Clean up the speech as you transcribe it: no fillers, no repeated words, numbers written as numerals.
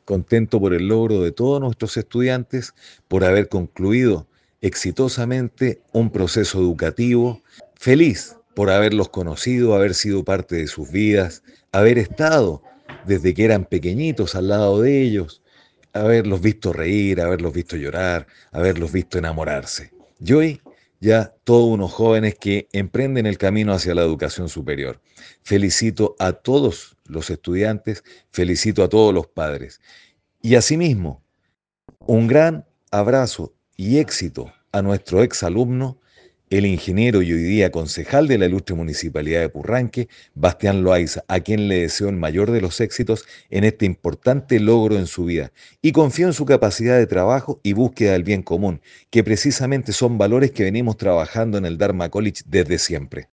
contento por el logro de todos nuestros estudiantes, por haber concluido exitosamente un proceso educativo, feliz por haberlos conocido, haber sido parte de sus vidas, haber estado desde que eran pequeñitos al lado de ellos, haberlos visto reír, haberlos visto llorar, haberlos visto enamorarse. Y hoy ya todos unos jóvenes que emprenden el camino hacia la educación superior. Felicito a todos los estudiantes, felicito a todos los padres. Y asimismo, un gran abrazo y éxito a nuestro exalumno, el ingeniero y hoy día concejal de la ilustre Municipalidad de Purranque, Bastián Loaiza, a quien le deseo el mayor de los éxitos en este importante logro en su vida. Y confío en su capacidad de trabajo y búsqueda del bien común, que precisamente son valores que venimos trabajando en el Dharma College desde siempre.